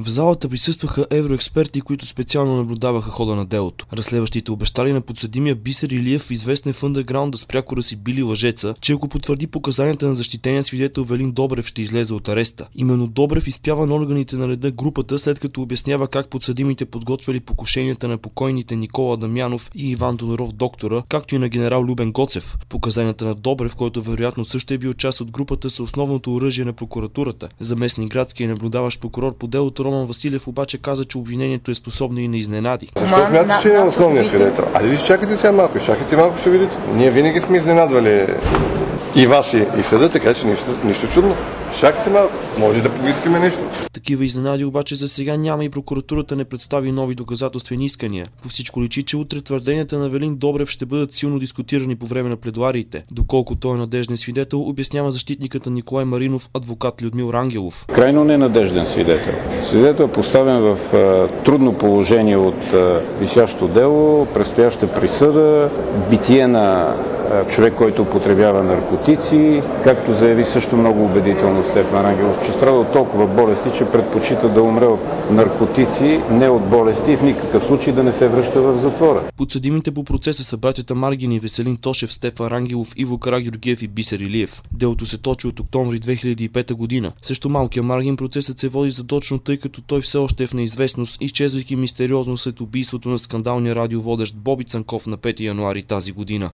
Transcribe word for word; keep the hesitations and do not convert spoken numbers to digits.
В залата присъстваха евроексперти, които специално наблюдаваха хода на делото. Разследващите обещали на подсъдимия Бисер Илиев, известен в ъндърграунда с прякора си Били Лъжеца, че ако потвърди показанията на защитения свидетел Велин Добрев, ще излезе от ареста. Именно Добрев изпява на органите на реда групата, след като обяснява как подсъдимите подготвяли покушенията на покойните Никола Дамянов и Иван Тодоров доктора, както и на генерал Любен Гоцев. Показанията на Добрев, който вероятно също е бил част от групата, са основното оръжие на прокуратурата. Заместник градския наблюдаващ прокурор по делото Роман Василев обаче каза, че обвинението е способно и на изненади. Защо смятате, че е основният свидетел? Айде ви чакайте сега малко, чакайте малко, ще видите. Ние винаги сме изненадвали и вас и, и съда, така че нищо, нищо чудно. Чакайте малко, може да поискаме нещо. Такива изненади обаче за сега няма и прокуратурата не представи нови доказателствени искания. По всичко личи, че утре твърденията на Велин Добрев ще бъдат силно дискутирани по време на пледоариите. Доколко той е надежден свидетел, обяснява защитникът на Николай Маринов, адвокат Людмил Рангелов. Крайно ненадежден свидетел. Свидетел поставен в а, трудно положение от а, висящо дело, предстояща присъда, битие на човек, който употребява наркотици, както заяви също много убедително Стефан Рангелов, че страда от толкова болести, че предпочита да умре от наркотици, не от болести и в никакъв случай да не се връща в затвора. Подсъдимите по процеса са братята Маргин и Веселин Тошев, Стефан Рангелов, Иво Карагеоргиев и Бисер Илиев. Делото се точи от октомври две хиляди и пета година. Също малкия Маргин процесът се води задочно, тъй като той все още е в неизвестност, изчезвайки мистериозно след убийството на скандалния радиоводещ Боби Цанков на пети януари тази година.